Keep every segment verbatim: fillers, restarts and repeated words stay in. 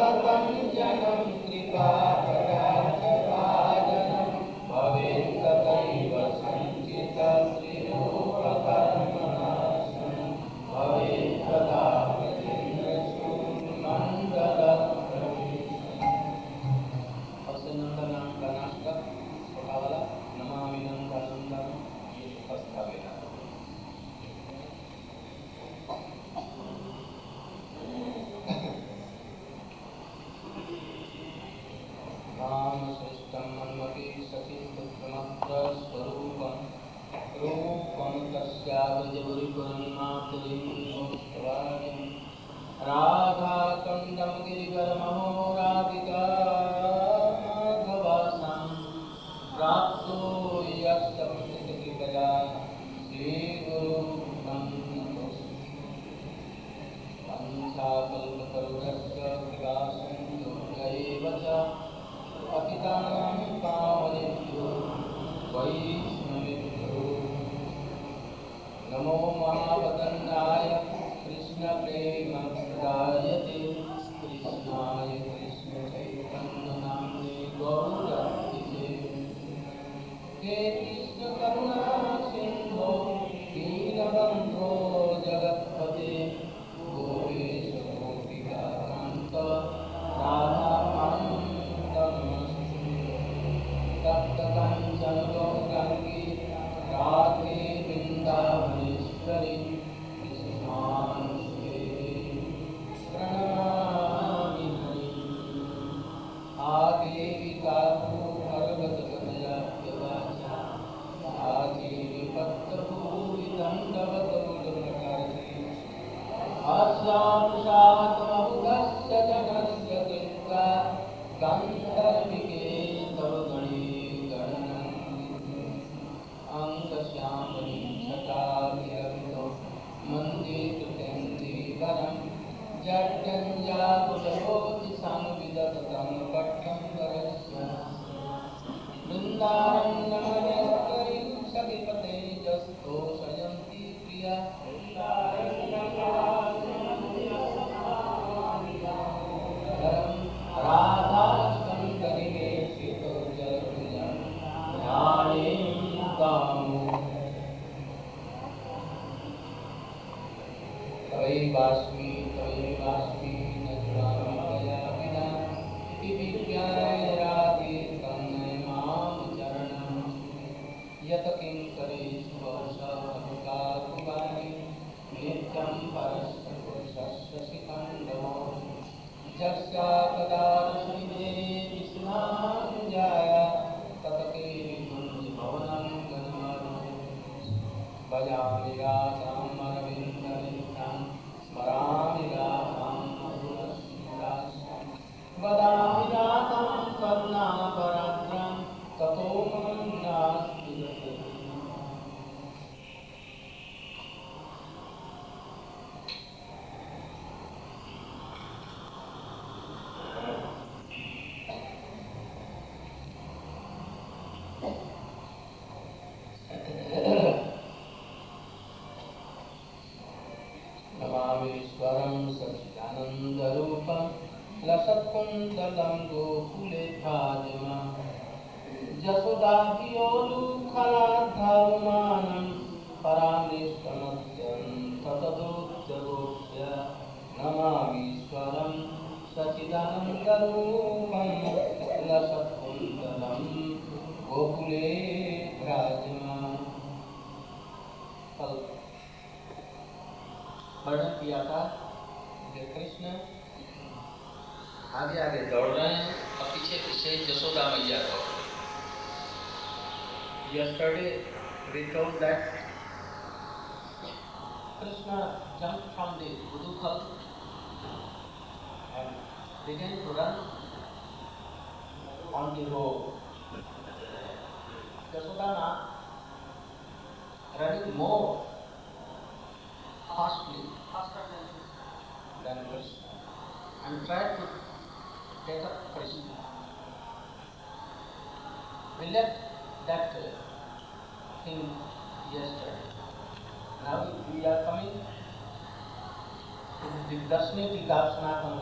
Dashmi Tika Sanatana Goswami.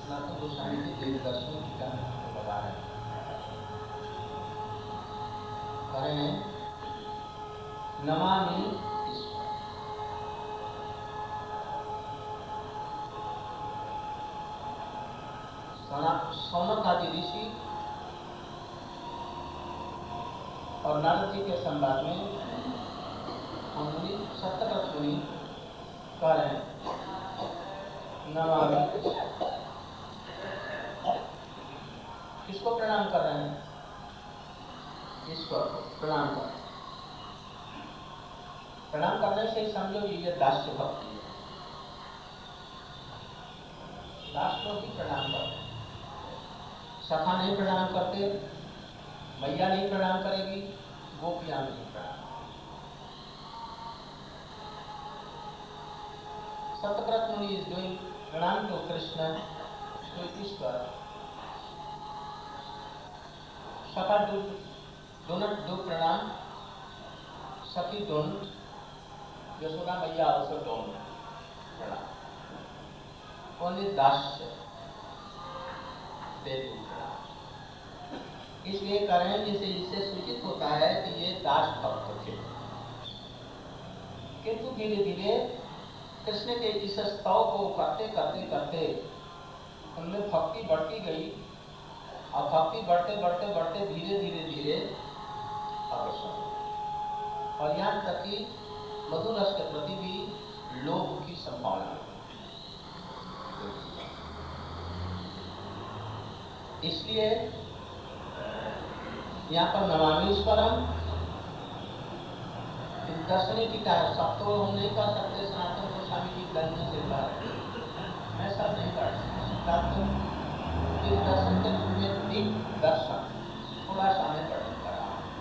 Sanatan Goswami ji देव दर्शन टीका में बता रहे हैं। कह रहे हैं नमामि ईश्वर। सौनक आदि ऋषि और नारद जी के संवाद में मुनि सत्यव्रत मुनि कह रहे हैं नमामि। किसको प्रणाम कर रहे हैं? ईश्वर को प्रणाम कर रहे हैं। प्रणाम करने से ही समझो ये दास्य भक्ति है। दास को भी प्रणाम करते हैं। सखा नहीं प्रणाम करते, मैया नहीं प्रणाम करेगी, गोपियां नहीं प्रणाम। Satyavrat Muni is doing pranam to Krishna, to Ishwar. सखा डू डू नॉट डू प्रणाम, सखी डोंट, यशोदा मैया also don't प्रणाम। ओनली दास्य दे do प्रणाम। इसलिए करें जिसे इससे सूचित होता है कि ये दास भक्त थे। किंतु धीरे धीरे कृष्ण के इस स्तव को करते करते करते उनमें भक्ति बढ़ती गई और भक्ति बढ़ते बढ़ते बढ़ते धीरे धीरे धीरे अग्रसर हुई। और यहाँ तक कि मधुर रस के प्रति भी लोभ की संभावना। इसलिए यहाँ पर नमामि ईश्वरम दर्शनी टीका है। सब तो हम नहीं कर सकते, सनातन गोस्वामी जी करने से मैं सब नहीं कर सकता। दर्शन के रूप में दीप दर्शन थोड़ा सा मैं वर्णन कर रहा हूँ।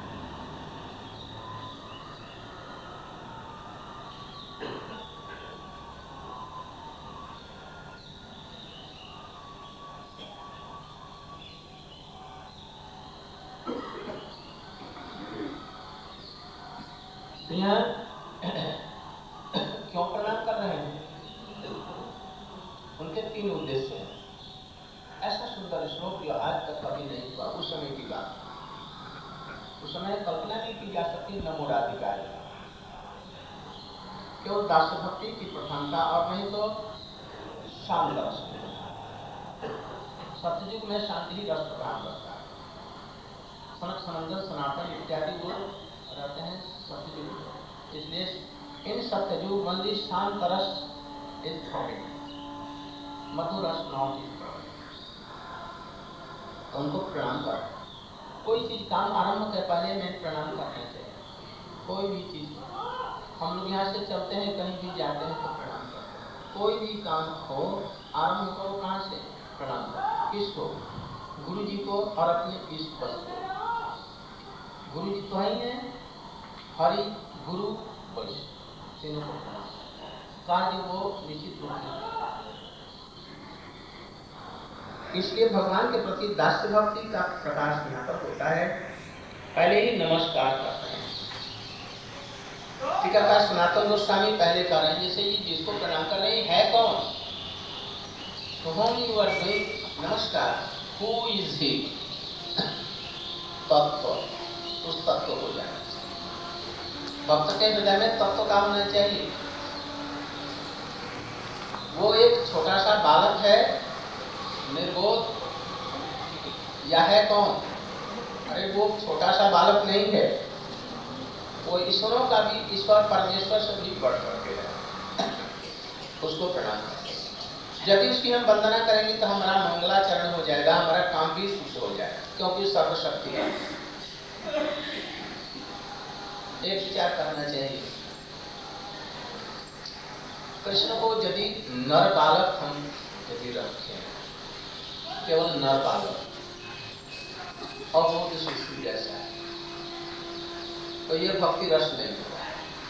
यहाँ क्यों प्रणाम कर रहे हैं? उनके तीन उद्देश्य हैं। ऐसा सुंदर श्लोक जो आज तक कभी नहीं हुआ उस समय की बात। उस समय कल्पना नहीं की जा सकती नमो राधिकाय। केवल दास भक्ति की प्रधानता और नहीं तो शांत रस। सत्ययुग में शांति ही रस प्रधान रहता है। सनक सनंदन सनातन इत्यादि वो रहते हैं सत्ययुग। इसलिए इन सत्ययुग मंदिर शांत रस इज थ्रोइंग, मधुर रस नॉट इज थ्रोइंग। उनको प्रणाम कर। कोई चीज काम आरंभ के पहले में प्रणाम करना चाहिए। कोई भी चीज हम लोग यहाँ से चलते हैं, कहीं भी जाते हैं तो प्रणाम करते हैं। कोई भी काम हो आरंभ करो कहाँ से? प्रणाम करो। किसको? गुरु जी को और अपने इष्ट वस्तु को। गुरु जी तो ही है, हरि गुरु वैष्णव तीनों को प्रणाम। कार्य वो निश्चित रूप से। इसलिए भगवान के प्रति दास्य भक्ति का प्रकाश यहाँ पर होता है। पहले ही नमस्कार करते हैं। टीकाकार सनातन गोस्वामी पहले कर रहे हैं, जैसे ये जिसको प्रणाम कर रहे हैं है कौन? To whom you are doing नमस्कार, who is he? तत्व, उस तत्व को जाना। भक्त के हृदय में तत्व का होना चाहिए। वो एक छोटा सा बालक है, निर्बोध, या है कौन? अरे वो छोटा सा बालक नहीं है, वो ईश्वरों का भी, ईश्वर परमेश्वर से भी बढ़ करके है। उसको प्रणाम करें। यदि उसकी हम वंदना करेंगे तो हमारा मंगलाचरण हो जाएगा, हमारा काम भी सुख हो जाएगा, क्योंकि सर्वशक्ति है। एक विचार करना चाहिए। कृष्ण को यदि नर बालक हम यदि रखें, केवल नर बालक, और वो शिशु जैसा है, तो ये भक्ति रस नहीं होगा।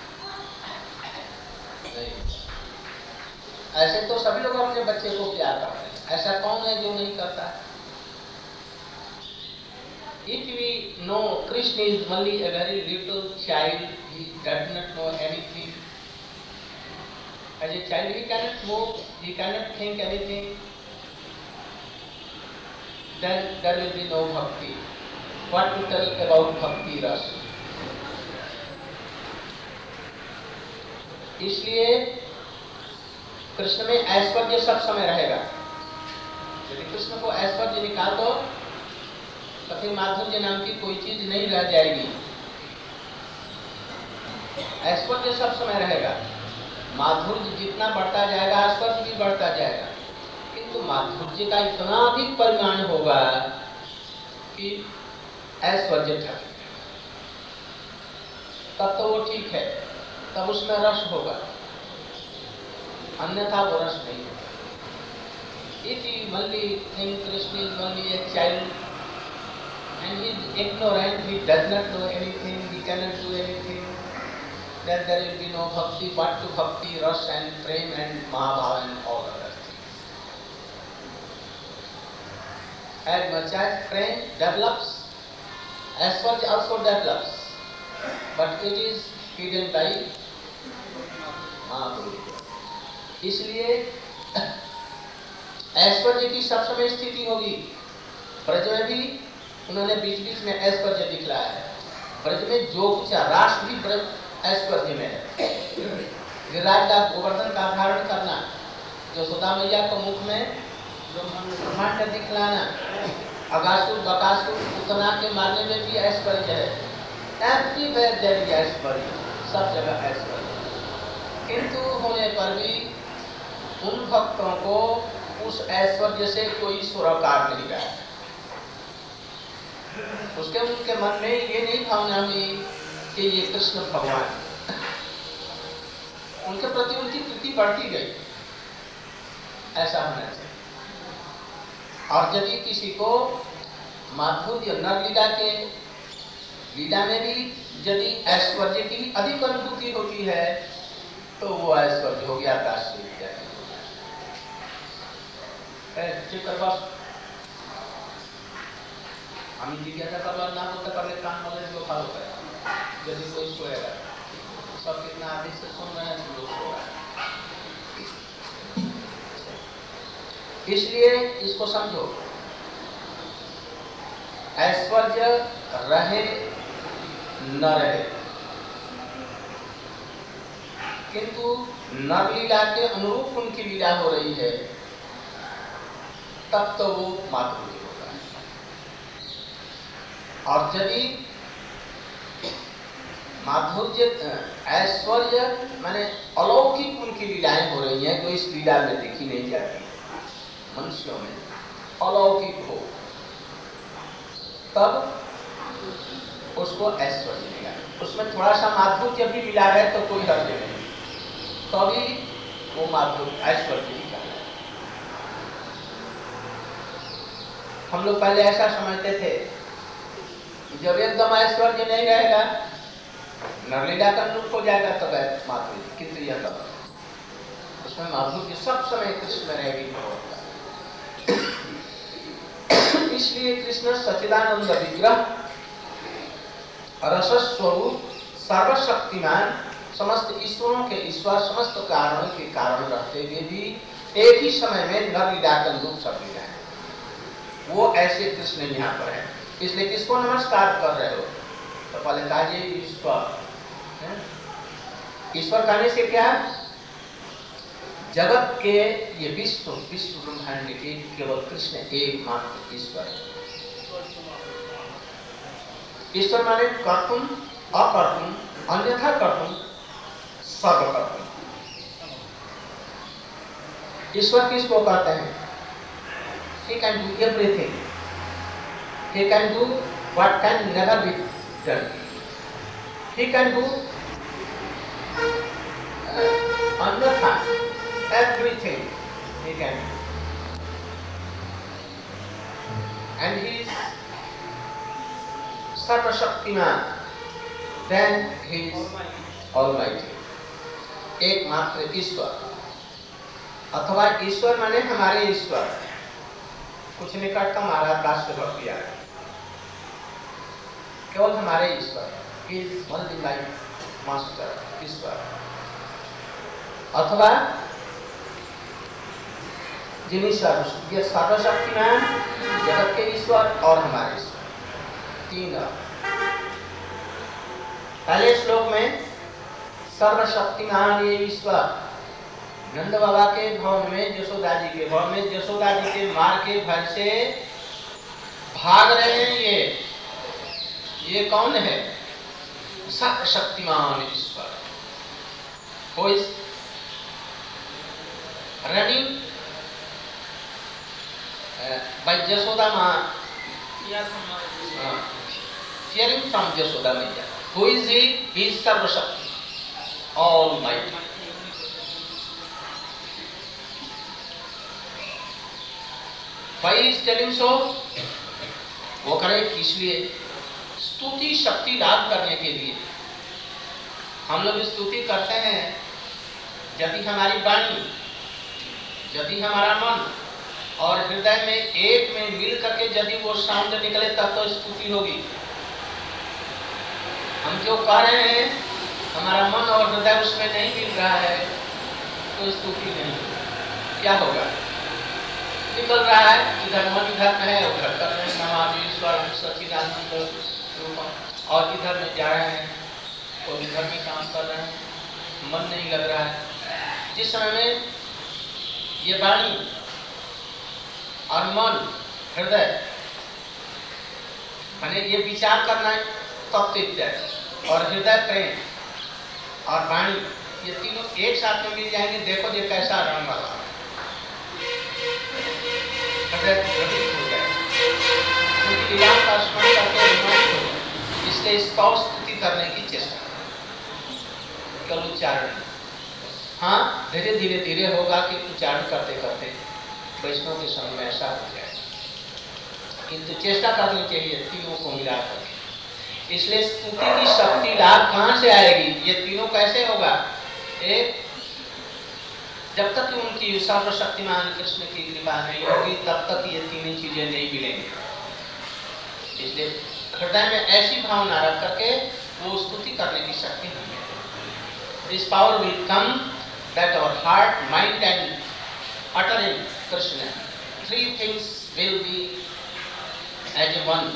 नहीं, ऐसे तो सभी लोग अपने बच्चे को प्यार करते हैं। ऐसा कौन है जो नहीं करता है? If we know Krishna is only a very little child, he does not know anything. As a child, he cannot move, he cannot think anything. then there will be no bhakti. What to tell about bhakti रस? इसलिए कृष्ण में ऐश्वर्य सब समय रहेगा। यदि कृष्ण को ऐश्वर्य निकाल दो तो फिर माधुर्य नाम की कोई चीज नहीं रह जाएगी। ऐश्वर्य सब समय रहेगा, माधुर्य जितना बढ़ता जाएगा ऐश्वर्य भी बढ़ता जाएगा, किंतु माधुर्य का इतना अधिक परिमाण होगा कि ऐश्वर्य ठग, तब तो वो ठीक है, तब उसमें रस होगा, अन्यथा वो रस नहीं होगा। If he only think Krishna is only a child and he is ignorant, he does not know anything, he cannot do anything, then there will be no bhakti. What to bhakti, rasa and prem and mahabhava and all other things. As much as prem develops, Aishwarya also develops, but it is hidden by Mahabhava. इसलिए ऐश्वर्य की सब समय स्थिति होगी। ब्रज में भी उन्होंने बीच बीच में ऐश्वर्य दिखलाया है। ब्रज में जो कुछ राष्ट्र भी ब्रज ऐश्वर्य में है। गिरिराज का गोवर्धन का धारण करना, यशोदा मैया को मुख में जो ब्रह्मांड दिखलाना, अगासुर बकासुर पूतना के मारने में भी ऐश्वर्य है। एवरीवेयर देयर इज ऐश्वर्य, सब जगह ऐश्वर्य। किंतु होने पर भी उन भक्तों को उस ऐश्वर्य से कोई सरोकार नहीं रहा। उसके उनके मन में ये नहीं भावना हुई कि ये कृष्ण भगवान, उनके प्रति उनकी प्रीति बढ़ती गई। ऐसा होना चाहिए। और यदि किसी को माधुर्य नर लीला के लीला में भी यदि ऐश्वर्य की अधिक अनुभूति होती है तो वो ऐश्वर्य हो गया काशी विद्या। আমি জিজ্ঞাসা করলাম না করতে পারলে কান বলে जो भाव है, यदि कोई सोएगा सब कितना आदि से सुन रहे हैं तो लोग सो रहे हैं। इसलिए इसको समझो, ऐश्वर्य रहे न रहे, किंतु नर लीला के अनुरूप उनकी लीला हो रही है, तब तो वो माधुर्य होगा। और यदि माधुर्य ऐश्वर्य माने अलौकिक उनकी लीलाएं हो रही हैं, जो इस लीला में देखी नहीं जाती, मनुष्यों में अलौकिक हो, तब उसको ऐश्वर्य मिला। उसमें थोड़ा सा माधुर्य भी मिला है तो कोई हर्ज नहीं, तभी वो माधुर्य ऐश्वर्य मिला है। हम लोग पहले ऐसा समझते थे, जब एकदम ऐश्वर्य नहीं रहेगा, नरलीला का अनुरूप हो जाएगा तब माधुर्य, किंतु यह गलत, उसमें माधुर्य सब समय कृष्ण में रहेगी। इसलिए कृष्ण सच्चिदानंद विग्रह, रसस्वरूप, सर्वशक्तिमान, समस्त ईश्वरों के ईश्वर, समस्त कारणों के कारण रहते हुए भी एक ही समय में नरलीला का अनुरूप सब लीला है। वो ऐसे कृष्ण यहाँ पर है। इसलिए किसको नमस्कार कर रहे हो? तो पहले कहा ईश्वर। ईश्वर कहने से क्या, जगत के ये विश्व विश्व ब्रह्मांड के केवल कृष्ण एकमात्र ईश्वर है। ईश्वर माने कर्तुम अकर्तुम अन्यथा कर्तुम सर्वकर्तुम। ईश्वर किसको कहते हैं? He can do everything. He can do what can never be done. He can do uh, अन्यथा everything. He can do. And he is सर्वशक्तिमान, then he is almighty, एकमात्र ईश्वर। अथवा ईश्वर माने हमारे ईश्वर, कुछ निकटतम आराध्य भक्ति आ गई, केवल हमारे ईश्वर, he is only my master, ईश्वर। अथवा जिन्हीं सर्व ये सर्वशक्तिमान, जगत के ईश्वर और हमारे ईश्वर, तीन। पहले श्लोक में सर्वशक्तिमान ये ईश्वर नंद बाबा के भवन में, यशोदा जी के भवन में, यशोदा जी के मार के भय से भाग रहे हैं। ये ये कौन है? सर्वशक्तिमान ईश्वर। Who is running uh, by Jashoda Ma? Uh, hearing from Jashoda Maya. Who is he? He is Sarvashakti, Almighty. Why he is telling so? वो करे इसलिए स्तुति शक्ति लाभ करने के लिए। हम लोग स्तुति करते हैं यदि हमारी वाणी, यदि हमारा मन और हृदय में एक में मिल करके यदि वो साउंड निकले तब तो स्तुति होगी। हम जो कह रहे हैं हमारा मन और हृदय उसमें नहीं मिल रहा है तो स्तुति नहीं होगी। क्या होगा? निकल रहा है, इधर मन इधर में है, उधर कर रहे हैं नमामि ईश्वरं सच्चिदानंद रूपम, और इधर में जा रहे हैं और इधर में काम कर रहे हैं, मन नहीं लग रहा है। जिस समय में ये वाणी और मन, हृदय माने ये विचार करना तत्व इत्यादि और हृदय प्रेम और वाणी, ये तीनों एक साथ में मिल जाएंगे। देखो ये कैसा रंग वाला हृदय द्रवित हो जाए, क्योंकि लीलाओं का स्मरण करके रोमांचित हो जाए। इसलिए स्तव स्तुति करने की चेष्टा, केवल उच्चारण। हाँ, धीरे धीरे धीरे होगा कि उच्चारण करते करते वैष्णव के समय में ऐसा हो जाए, किंतु चेष्टा करनी चाहिए तीनों को मिला करके। इसलिए स्तुति की शक्ति लाभ कहाँ से आएगी? ये तीनों कैसे होगा? एक, जब तक उनकी सर्वशक्तिमान कृष्ण की कृपा नहीं होगी तब तक ये तीनों चीजें नहीं मिलेंगी। इसलिए हृदय में ऐसी भावना रख करके वो स्तुति करने की शक्ति नहीं है। This power will come that our heart, mind and uttering Krishna, three things will be as one.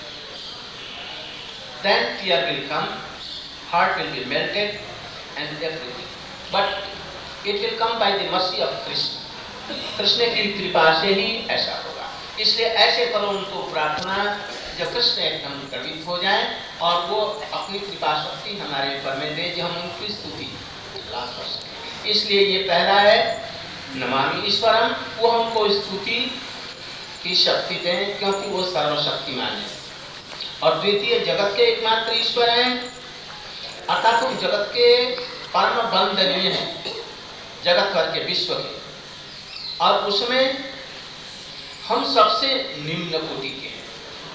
Then fear will come, heart will be melted and everything. But it will come by the mercy of Krishna. Krishna की कृपा से ही ऐसा होगा। इसलिए ऐसे करो उनको प्रार्थना जब कृष्ण एकदम द्रवित हो जाए और वो अपनी कृपा शक्ति हमारे ऊपर में दे, जो हम उनकी स्तुति लाभ कर सकें। इसलिए ये पहला है नमामि ईश्वरम, वो हमको स्तुति की शक्ति दें क्योंकि वो सर्वशक्तिमान है। और द्वितीय जगत के एकमात्र ईश्वर हैं, अर्थात तुम जगत के परम बंदनीय हैं, जगत भर के विश्व के, और उसमें हम सबसे निम्न कोटि के हैं।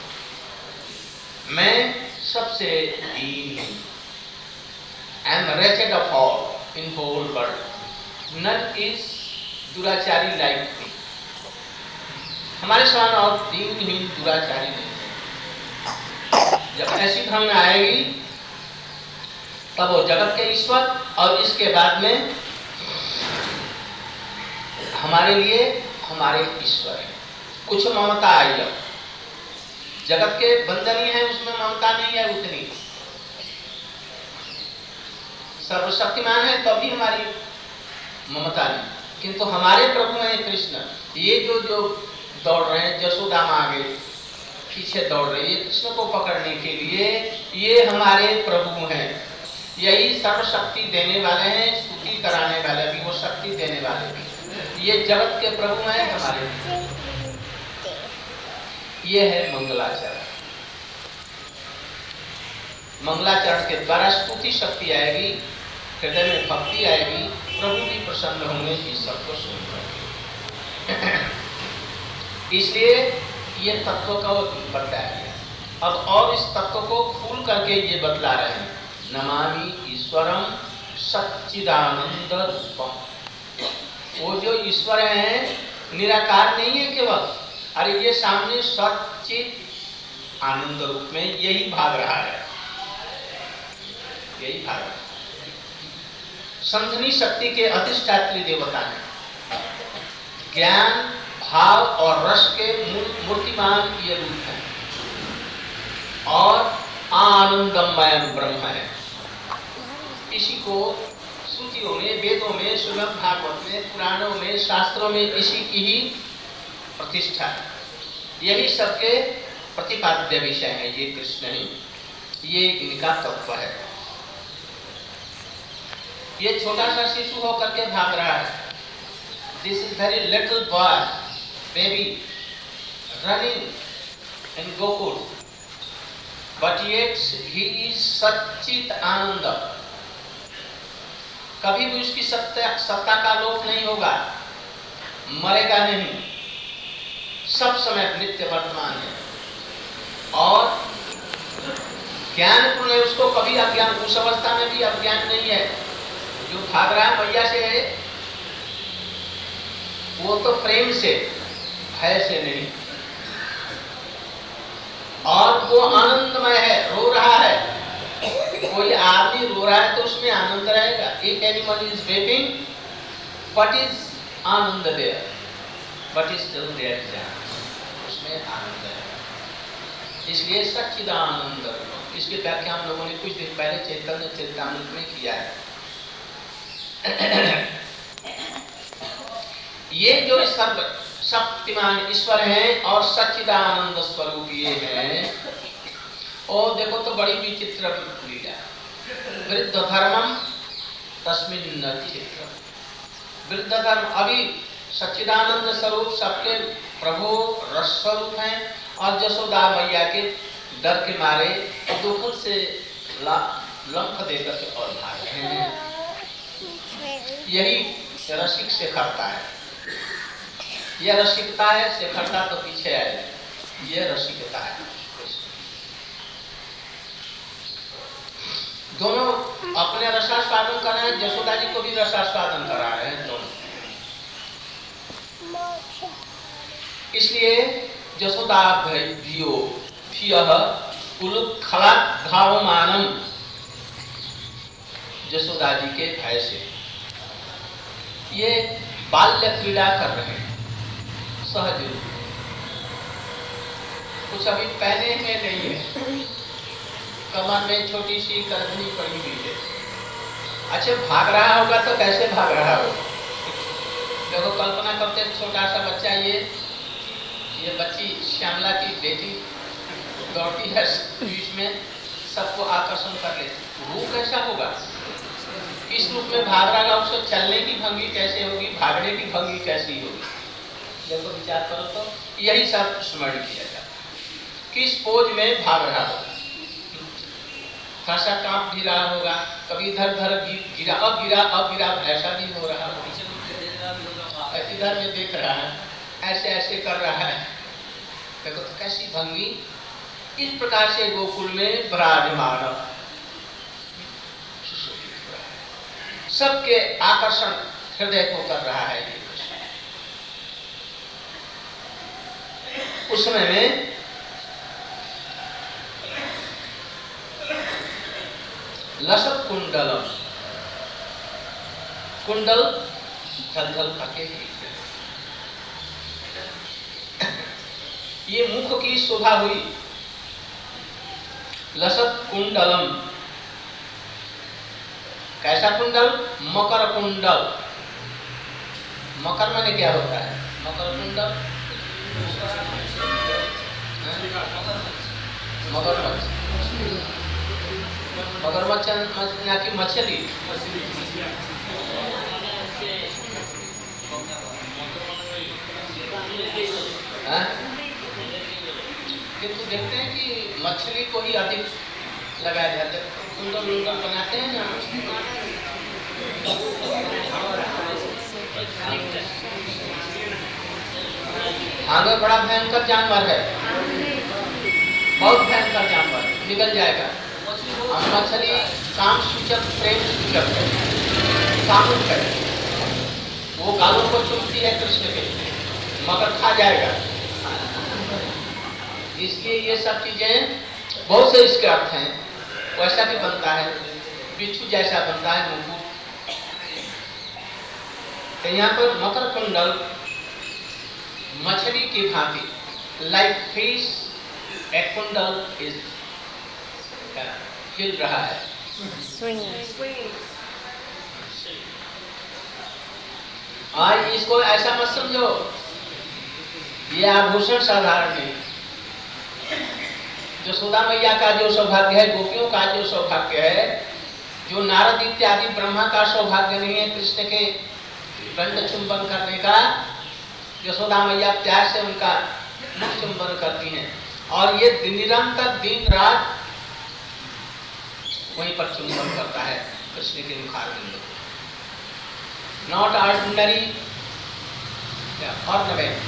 मैं सबसे दीन हूं। I am wretched of all in whole world. None is दुराचारी like me. हमारे समान और दीनहीन दुराचारी नहीं है। जब ऐसी भावना आएगी तब वो जगत के ईश्वर और इसके बाद में हमारे लिए हमारे ईश्वर है। कुछ ममता आई, अब जगत के बंधनी है उसमें ममता नहीं है उतनी, सर्वशक्तिमान है तभी हमारी ममता नहीं, किंतु हमारे प्रभु हैं कृष्ण। ये जो जो दौड़ रहे हैं, यशोदा मां आगे पीछे दौड़ रही है कृष्ण को पकड़ने के लिए, ये हमारे प्रभु हैं। यही सर्वशक्ति देने वाले हैं, स्तुति कराने वाले भी, वो शक्ति देने वाले भी। ये जगत के प्रभु हैं हमारे। ये है मंगलाचरण। मंगलाचरण के द्वारा स्तुति शक्ति आएगी, हृदय में भक्ति आएगी, प्रभु भी प्रसन्न होंगे इस सबको सुनकर। इसलिए ये तत्व का बताया गया। अब और इस तत्व को खोल करके ये बतला रहे हैं, नमामि ईश्वरम सच्चिदानंद रूपम। वो जो ईश्वर हैं निराकार नहीं है केवल, अरे ये सामने सच्चिद आनंद रूप में यही भाग रहा है, यही भाग रहा है। संधनी शक्ति के अधिष्ठात्री देवता है, ज्ञान, भाव और रस के मूर्तिमान ये रूप है और आनंदमय ब्रह्म है। इसी को श्रुतियों में, वेदों में, श्रीमद् भागवत में, पुराणों में, शास्त्रों में इसी की ही प्रतिष्ठा है। यही सबके प्रतिपाद्य विषय है। ये कृष्ण ही, ये इनका तत्व है। ये छोटा सा शिशु होकर के भाग रहा है। This is very little boy, baby running in Gokul, but yet he is sachchit anand. कभी भी उसकी सत्ता सत्ता का लोप नहीं होगा, मरेगा नहीं, सब समय नित्य वर्तमान है और ज्ञान पूर्ण है। उसको कभी अज्ञान, उस अवस्था में भी अज्ञान नहीं है। जो भाग रहा है मैया से है, वो तो प्रेम से, भय से नहीं। और वो आनंदमय है, रो रहा है। कोई आदमी रो रहा है तो उसमें आनंद रहेगा। If anyone is weeping, what is Anand there? But still there is आनंद, उसमें आनंद है। इसलिए सच्चिदानंद, इसके व्याख्या हम लोगों ने कुछ दिन पहले चैतन्य चेतामृत में किया है। ये जो सर्व शक्तिमान ईश्वर हैं और सच्चिदानंद स्वरूप ये हैं। और देखो तो बड़ी विचित्र लीला, वृद्ध धर्मम तस्मिन् न चित्रम। वृद्ध धर्म, अभी सच्चिदानंद स्वरूप सबके प्रभु रस स्वरूप हैं और जसोदा मैया के डर के मारे दुख से लंफ देकर के और भाग रहे हैं। यही रसिक से करता है। यह रसिकता है, शेखरता तो पीछे आएगा। यह रसिकता है। दोनों अपने रसास्वादन कर रहे हैं, जसोदा जी को भी रसास्वादन करा रहे हैं दोनों। इसलिए जसोदा भयो भियः उलुत्खलात् धावमानम्, जसोदा जी के भय से ये बाल्य क्रीड़ा कर रहे हैं सहज रूप। कुछ अभी पहने में नहीं है, कमर में छोटी सी करधनी पड़ी हुई है। अच्छा, भाग रहा होगा तो कैसे भाग रहा होगा? देखो, कल्पना करते छोटा सा बच्चा, ये ये बच्ची श्यामला की बेटी दौड़ती है बीच में, सबको आकर्षण कर लेती। वो कैसा होगा? इस रूप में भाग रहा है, उसको चलने की भंगी कैसे होगी, भागने की भंगी कैसी होगी? देखो, विचार करो तो यही सब स्मरण किया जाता है। किस पोज में भाग रहा होगा, खासा कांप भी रहा होगा, कभी इधर उधर गिरा, अब गिरा अब गिरा, ऐसा भी हो रहा होगा। इधर में देख रहा है, ऐसे ऐसे कर रहा है। देखो तो कैसी भंगी। इस प्रकार से गोकुल में विराजमान सबके आकर्षण हृदय को कर रहा है ये। उस समय में लसत कुंडलम, कुंडल थल-थल करके ये मुख की शोभा हुई। लसत कुंडलम, कैसा कुंडल? मकर कुंडल। मकर माने क्या होता है? मकर कुंडल मगरमच्छ, मगरमच्छ ना कि मछली। किंतु देखते हैं कि मछली को ही अधिक लगाया जाता है। कुंडल कुंडल बनाते हैं ना, हांगर बड़ा भयंकर जानवर है, बहुत भयंकर जानवर, निकल जाएगा। हम मछली काम सूचक, प्रेम सूचक है, कामुक है। वो गालों को चुमती है कृष्ण के, मगर खा जाएगा। इसलिए ये सब चीजें, बहुत से इसके अर्थ हैं। वैसा भी बनता है, बिच्छू जैसा बनता है मुकुट। तो यहाँ पर मकर कुंडल मछली की भांति, लाइक फिश ए कुंडल इज हिल रहा है, आज इसको ऐसा मत समझो ये आभूषण साधारण नहीं। यशोदा मैया का जो सौभाग्य है, गोपियों का जो सौभाग्य है, जो नारद इत्यादि ब्रह्मा का सौभाग्य नहीं है कृष्ण के दंड चुंबन करने का, यशोदा मैया प्यार से उनका मुख चुंबन करती हैं और ये निरंतर दिन रात वहीं पर चुंबन करता है कृष्ण के मुखार बिंदु। Not ordinary ornament,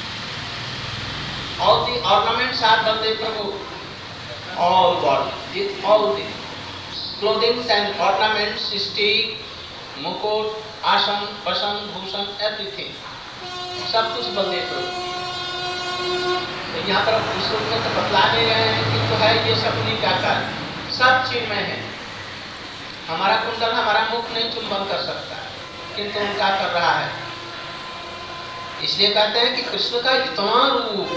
all the ornaments are Baldev Prabhu, all what, all the clothing and ornaments, stick, mukut, आसन, पसन, भूषण, everything, सब कुछ बलदेव प्रभु। तो यहाँ पर इस रूप में तो बतला नहीं रहे हैं कि तो है ये सब नहीं का कार्य, सब चीज में है। हमारा कुंडल हमारा मुख नहीं चुंबन कर सकता, किंतु उनका कर रहा है। इसलिए कहते हैं कि कृष्ण का इतना रूप,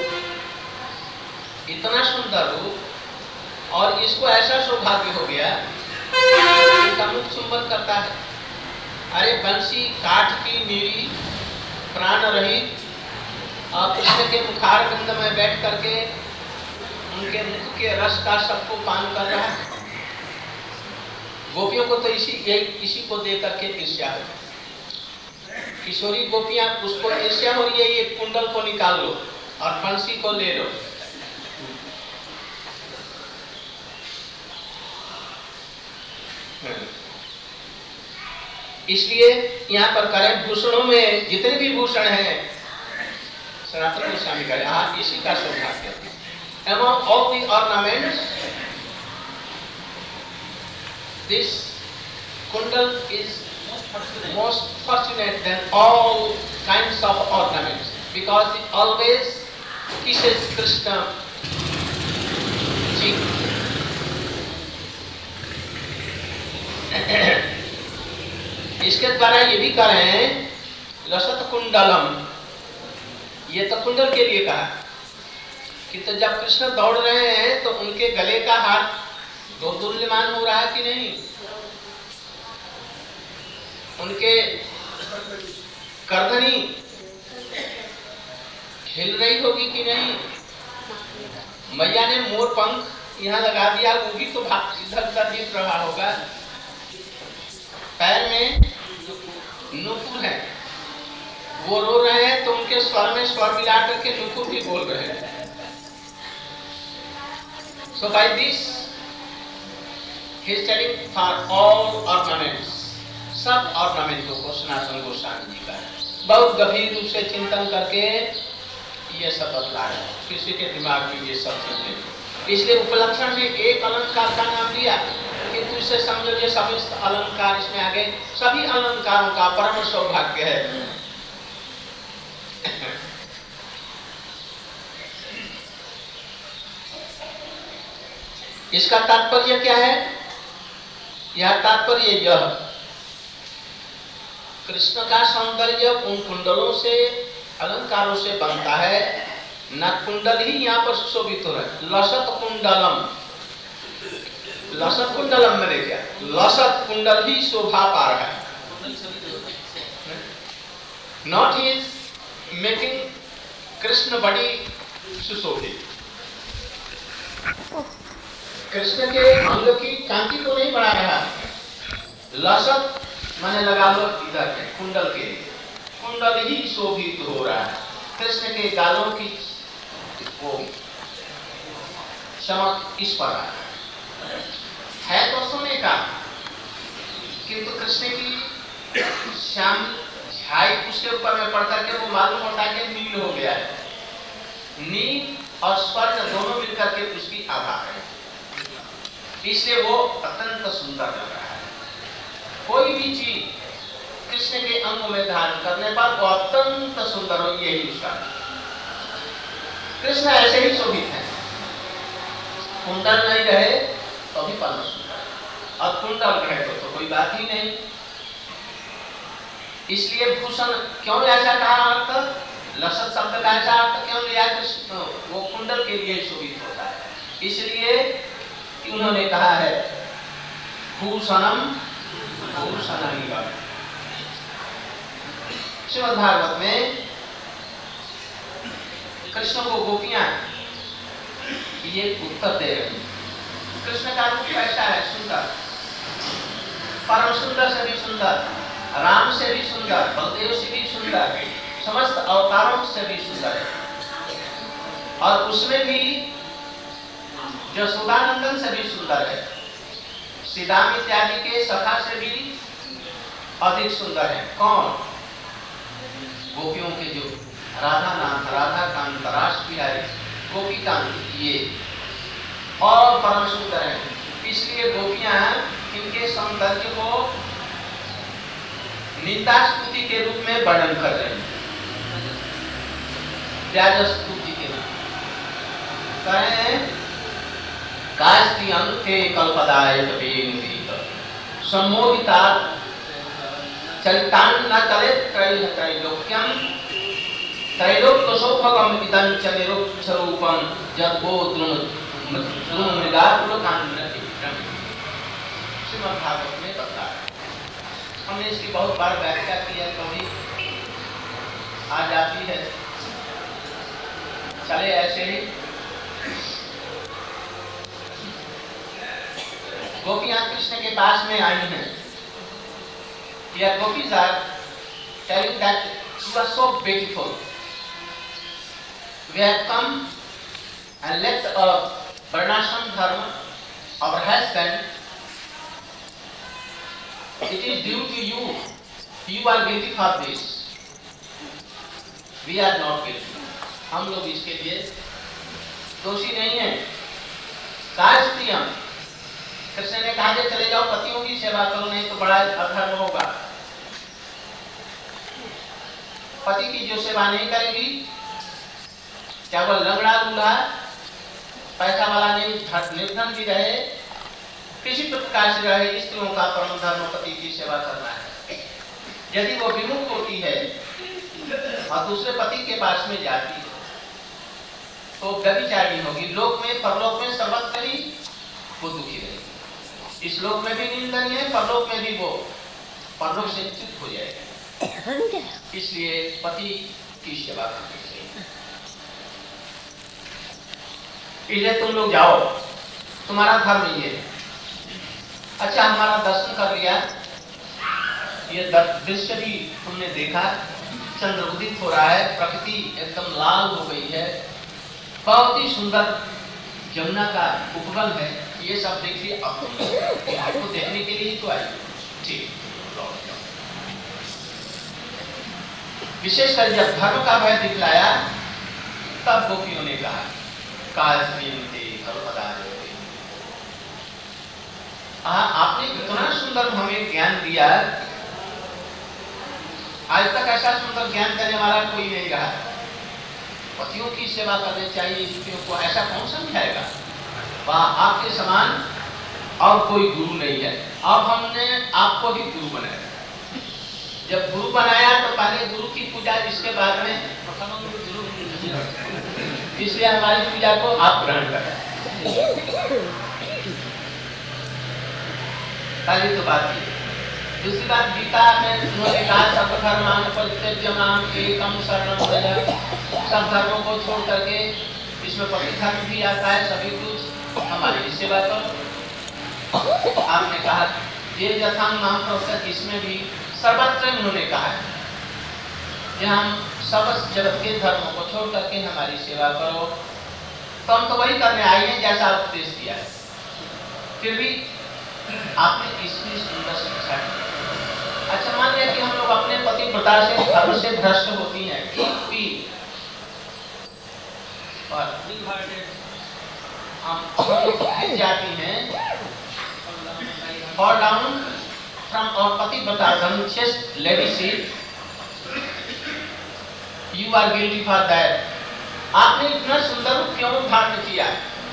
इतना सुंदर रूप, और इसको ऐसा सौभाग्य हो गया इनका मुख चुंबन करता है। अरे बंसी काठ की नीरी प्राण रहित और कृष्ण के मुखार बिंद में बैठ करके उनके मुख के रस का सबको पान कर रहा है। गोपियों को तो इसी यही इसी को देख करके ईर्ष्या हो, किशोरी गोपियां उसको ईर्ष्या हो रही है, ये कुंडल को निकाल लो और बंसी को ले लो। इसलिए यहाँ पर करें भूषणों में जितने भी भूषण हैं सनातन गोस्वामी करें, हाँ इसी का सौभाग्य। Among all the ornaments, this kundal is most fortunate than all kinds of ornaments because it always kisses Krishna cheek. इसके द्वारा ये भी करें लसत कुंडलम, ये तो कुंडल के लिए कहा कि तो जब कृष्ण दौड़ रहे हैं तो उनके गले का हाथ दो दुल्यमान हो रहा है कि नहीं, उनके करधनी हिल रही होगी कि नहीं, मैया ने मोर पंख यहाँ लगा दिया, वो भी तो इधर उधर दिख रहा होगा। पैर में नुपुर है, वो रो रहे हैं तो उनके स्वर में स्वर मिला करके नुपुर भी बोल रहे हैं। So by this he is telling for all ornaments, सब ornaments को सनातन गोस्वामी जी का बहुत गंभीर रूप से चिंतन करके ये सब बतला रहे हैं, किसी के दिमाग में ये सब चीजें। इसलिए उपलक्षण में एक अलंकार का नाम लिया, किंतु इससे समझो ये सभी अलंकार इसमें आ गए, सभी अलंकारों का परम सौभाग्य है। इसका तात्पर्य क्या है? यह तात्पर्य यह, कृष्ण का सौंदर्य उन कुंडलों से अलंकारों से बनता है, न कुंडल ही यहाँ पर सुशोभित हो रहा है। लसत कुंडलम, लसत कुंडलम मैंने क्या, लसत कुंडल ही शोभा पा रहा है। नॉट इज मेकिंग कृष्ण बड़ी सुशोभित, कृष्ण के अंग की कांति को नहीं बढ़ा रहा। लसत माने लगा लो इधर के कुंडल के, कुंडल ही शोभित हो रहा है। कृष्ण के गालों की वो चमक इस पर आ है तो सोने का, किंतु कृष्ण की श्याम छाई उसके ऊपर में पड़ करके वो मालूम होता है कि नील हो गया है। नील और स्वर्ण दोनों मिलकर के उसकी आभा है, इसलिए वो अत्यंत सुंदर लग रहा है। कोई भी चीज कृष्ण के अंग में धारण करने पर वो अत्यंत सुंदर हो, यही उसका कृष्ण ऐसे ही शोभित है। कुंडल नहीं रहे तो भी परम सुंदर, और कुंडल रहे तो, तो कोई बात ही नहीं। इसलिए भूषण क्यों ऐसा कहा अर्थ, लसत शब्द का ऐसा अर्थ क्यों लिया? कृष्ण वो कुंडल के लिए शोभित होता है, इसलिए उन्होंने कहा है भूषणम भूषणम। श्रीमद् भागवत में कृष्ण को गोपियां ये उत्तर दे रही। कृष्ण का रूप कैसा है? सुंदर, परम सुंदर से भी सुंदर, राम से भी सुंदर, बलदेव से भी सुंदर, समस्त अवतारों से भी सुंदर है। और उसमें भी यशोदानंदन से भी सुंदर है, सीताम इत्यादि के सखा से भी अधिक सुंदर है। कौन? गोपियों के जो राधा नाथ, राधा कांत, रास बिहारी, गोपी कांत, ये और परम सुंदर है। इसलिए गोपियां इनके सौंदर्य को निंदा स्तुति के रूप में वर्णन कर रहे हैं, व्याज स्तुति के रूप कहें कास्ति अंते कल्पदाय तपेनुदीत सम्मोहिता चरितान न चले त्रैल त्रैलोक्यम त्रैलोक्य सौभगम इदं च निरुपम जद्भो द्रुम द्रुम मृगाकुलकांति। श्रीमद् भागवत में बता है, हमने इसकी बहुत बार व्याख्या की है, कभी आ जाती है, चले ऐसे ही। गोपियां कृष्ण के पास में आई हैं। Dear gopis are telling that you are so beautiful. We have come and left our varnashram dharma, our husband. It is due to you. You are guilty for this. We are not guilty. हम लोग इसके लिए दोषी नहीं हैं। कास्तियम, कृष्ण ने कहा कि चले जाओ पतियों की सेवा करो, नहीं तो बड़ा अधर्म होगा। पति की जो सेवा नहीं करेगी, क्या वो लंगड़ा दूल्हा, पैसा वाला नहीं, निर्धन भी रहे, किसी प्रकार से रहे, स्त्रियों का परम धर्म पति की सेवा करना है। यदि वो विमुख होती है और दूसरे पति के पास में जाती है तो व्यभिचारिणी होगी। लोक में, परलोक में सर्वत्र ही वो दुखी रहेगी। इस लोक में भी निंदनीय है, परलोक में भी वो परलोक से च्युत हो जाएगा। इसलिए पति की सेवा करनी चाहिए। इसलिए तुम लोग जाओ, तुम्हारा धर्म ये। अच्छा, हमारा दर्शन कर लिया, ये दृश्य भी तुमने देखा, चंद्र उदित हो रहा है, प्रकृति एकदम लाल हो गई है, बहुत ही सुंदर जमुना का उपवन है। ये सब देखिए, आपको देखने के लिए ही तो आई। ठीक, विशेषकर जब धर्म का भय दिखलाया तब गोपियों ने कहा आपने इतना सुंदर हमें ज्ञान दिया, आज तक ऐसा सुंदर ज्ञान देने वाला कोई नहीं रहा। पतियों की सेवा करनी चाहिए, स्त्रियों को, ऐसा कौन समझाएगा? वहाँ आपके समान और कोई गुरु नहीं है। अब हमने आपको ही गुरु बनाया। जब गुरु बनाया तो पहले गुरु की पूजा, इसके बाद में इसलिए हमारी पूजा को आप ग्रहण करें। पहली तो बात ये। दूसरी बात, गीता में उन्होंने कहा सर्वधर्मान् परित्यज्य माम् एकं शरणं व्रज। सब धर्मों को छोड़ करके, इसमें पति धर्म भी आता है, सभी कुछ हमारी सेवा करो। आपने कहा ये यथांग महाप्रसाद, इसमें भी सर्वत्र उन्होंने कहा है कि हम सब जगत के धर्मों को छोड़ करके हमारी सेवा करो। तो हम तो वही करने आए हैं जैसा उपदेश दिया है। फिर भी आपने इसमें सुंदर शिक्षा दी। अच्छा, मान लिया कि हम लोग अपने पति प्रता से धर्म से भ्रष्ट होती हैं, एक भी और हम जाती हैं fall down from our pativrata chaste ladyship, you are guilty for that. आपने इतना सुंदर रूप क्यों धारण किया?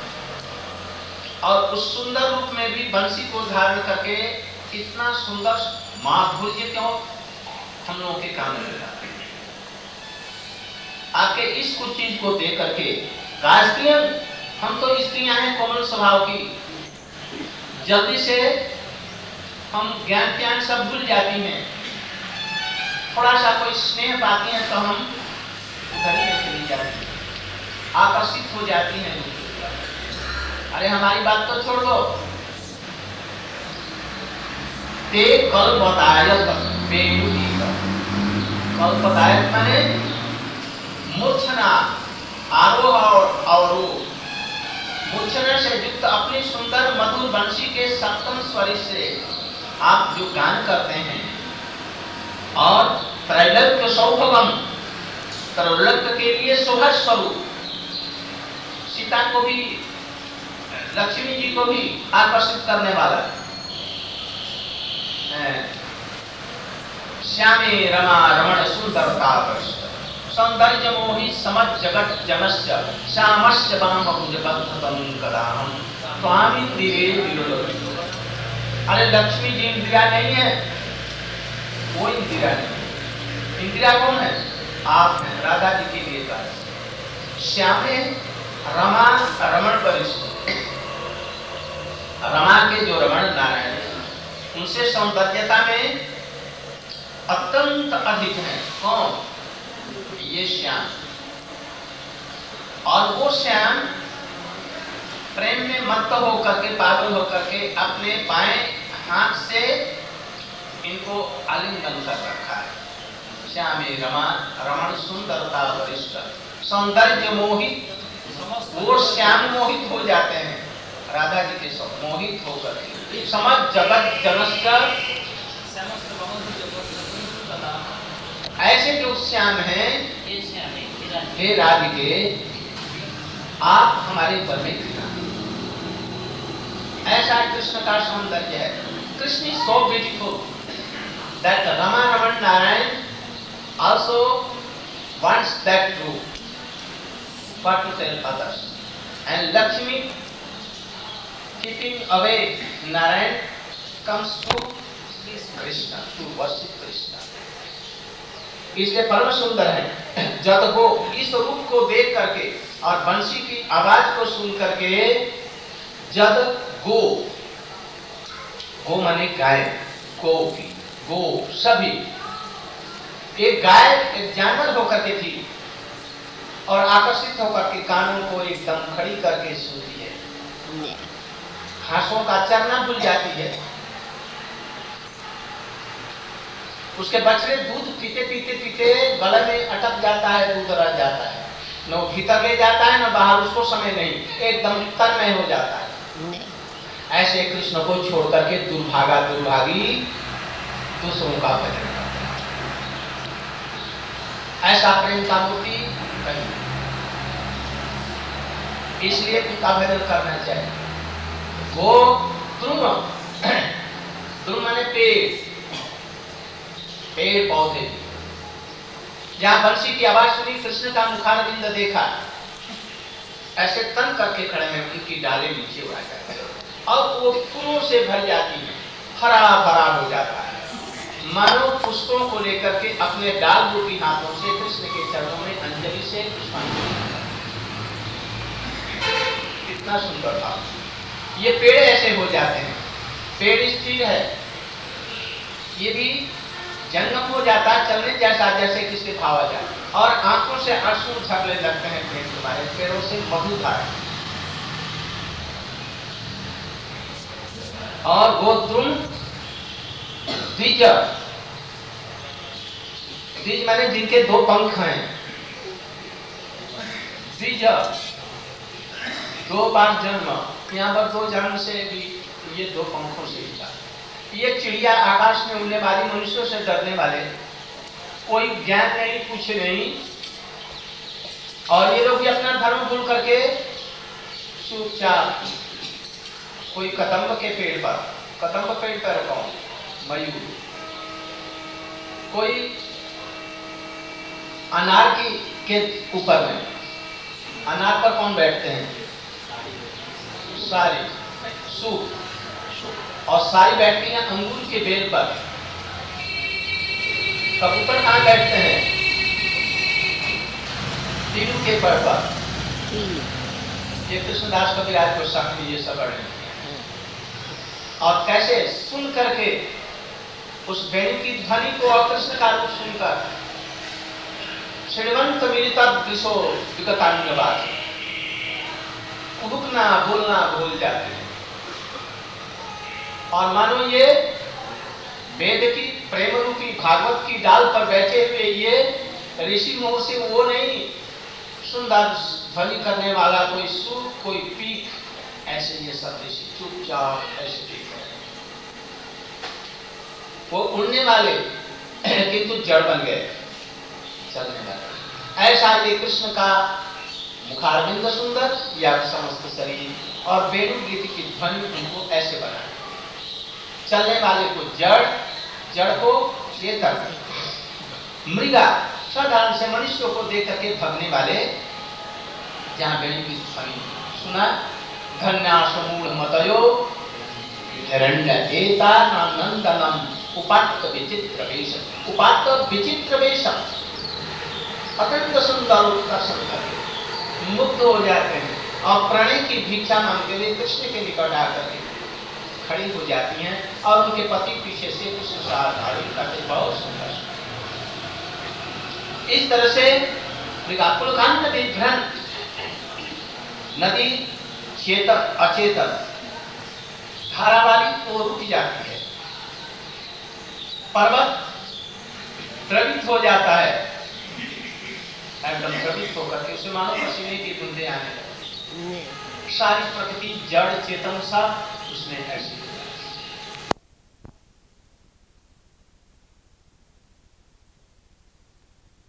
और उस सुंदर रूप में भी बंसी को धारण करके इतना सुंदर माधुर्य क्यों हम लोगों के काम में लगा? आपके इस कुछ चीज को देख करके स्त्रियां, हम तो स्त्रियां हैं कोमल स्वभाव की, जल्दी से हम ज्ञान ज्ञान सब भूल जाती हैं, थोड़ा सा कोई स्नेह पाती हैं तो हम उधर में चली जाती हैं, आकर्षित हो जाती हैं। अरे हमारी बात तो छोड़ दो, ते कल्पदायक कल्पदायक माने मूर्छना, आरोह और अवरोह, मूर्छना से युक्त अपनी सुंदर मधुर बंशी के सप्तम स्वर से आप जो गान करते हैं, और त्रैलोक्य सौभगम, त्रैलोक्य के लिए शोभा स्वरूप, सीता को भी लक्ष्मी जी को भी आकर्षित करने वाला, श्यामे रमा रमण सुंदरता सौंदर्य मोहि समझ जगत जनस्य श्यामस्य वाम भुजगतम कदाहम स्वामी दिवे विलोल। अरे लक्ष्मी जी इंदिरा नहीं है, वो इंदिरा नहीं, इंदिरा कौन है? आप हैं, राधा जी के लिए था। श्यामे रमा रमण वरिष्ठ, रमा के जो रमण नारायण उनसे सौंदर्यता में अत्यंत अधिक है। कौन? ये श्याम। और वो श्याम प्रेम में मत्त होकर के, पागल होकर के अपने बाएं हाथ से इनको आलिंगन कर रखा है। श्यामे रमा रमण सुंदरता वरिष्ठ, सौंदर्य मोहित, वो श्याम मोहित हो जाते हैं राधा जी के सब मोहित होकर के। समझ जगत जनस्य, ऐसे जो श्याम हैं, हे राधिके आप हमारे ऊपर में गिरा, ऐसा कृष्ण का सौंदर्य है। Krishna is so beautiful that Rama Raman Narayan also wants that truth for to tell others, and Lakshmi keeping away Narayan comes to Krishna to worship Krishna। इसलिए परम सुंदर है। जब वो इस रूप को देख करके और बंशी की आवाज को सुन करके, जब गो, गो माने गाय, गो की, गो सभी, एक गाय एक जानवर होकर के थी और आकर्षित होकर के कानों को एकदम खड़ी करके सुनती है, घासों का चरना भूल जाती है, उसके बछड़े दूध पीते पीते पीते गले में अटक जाता है, दूध रह जाता है, न भीतर ले जाता है न बाहर, उसको समय नहीं, एकदम तन्मय हो जाता है। ऐसे कृष्ण को छोड़ करके दुर्भागा दुर्भागी दूसरों का भजन करता है, ऐसा प्रेम का मूर्ति कहीं। इसलिए उनका भजन करना चाहिए। वो द्रुम, द्रुम माने पेड़, पेड़ पौधे, जहां बंशी की आवाज सुनी, कृष्ण का मुखारविंद देखा, ऐसे तन करके खड़े हैं, उनकी डाले नीचे उड़ा जाते हैं और वो फूलों से भर जाती है, हरा भरा हो जाता है, मानो पुष्पों को लेकर के अपने डाल रूपी हाथों से कृष्ण के चरणों में अंजलि से पुष्पांजलि। कितना सुंदर था। ये पेड़ ऐसे हो जाते हैं, पेड़ स्थिर है, ये भी जंगम हो जाता है, चलने जैसा जैसे किसके भाव आ जाए, और आंखों से आंसू झरने लगते हैं प्रेम तुम्हारे, पैरों से मधु धारा। और गोद्रुम द्विज, द्विज माने जिनके दो पंख हैं, द्विज दो बार जन्म, यहाँ पर दो जन्म से भी ये दो पंखों से ही था। ये चिड़िया आकाश में उड़ने वाली, मनुष्यों से डरने वाले, कोई ज्ञान नहीं कुछ नहीं, और ये लोग भी अपना धर्म भूल करके चुपचाप कोई कदम्ब के पेड़ पर, कदम्ब पेड़ पर कौन? मयूर। कोई अनार की के ऊपर में, अनार पर कौन बैठते हैं? सारी सूप, और सारी बैठती हैं अंगूर के बेल पर। कबूतर कहाँ बैठते हैं? तीनों के पर पर ये कृष्णदास कविराज गोस्वामी ने ये सब वर्णन किया। और कैसे सुन करके उस वेणु की ध्वनि को और कृष्ण का रूप सुनकर श्रीवंत मिलिता दृशो विगतांगवाद रुकना बोलना भूल जाते हैं और मानो ये वेद की प्रेम रूपी भागवत की डाल पर बैठे हुए ये ऋषि मुंह से वो नहीं सुंदर ध्वनि करने वाला कोई सुर कोई पीक ऐसे ये सब ऋषि चुपचाप ऐसे पीक रहे वो उड़ने वाले किंतु जड़ बन गए चलने वाले। ऐसा ये कृष्ण का मुखारविंद सुंदर या समस्त शरीर और वेणु गीत की ध्वनि उनको ऐसे बना चलने वाले को जड़ जड़ को चेतन मृगा साधारण से मनुष्यों को देख करके भगने वाले जहां वेणु की ध्वनि सुना धन्यासमूढ़ मतयो हिरण्य एता नंदनम उपात्त विचित्र वेश उपात्त विचित्र वेश अत्यंत सुंदर उत्कर्षण करके मुग्ध हो जाते हैं और प्रणय की भिक्षा मांगते हुए कृष्ण के निकट आकर के खड़ी हो जाती हैं और उनके पति पीछे से कृष्ण से आधारित करते बहुत सुंदर। इस तरह से मृगाकुलकांड विभ्रंत नदी चेतन अचेतन धारा वाली वो रुक जाती है, पर्वत द्रवित हो जाता है एकदम द्रवित होकर के उसे मानो पसीने की बूंदे आने लगती, सारी प्रकृति जड़ चेतन सा उसमें ऐसी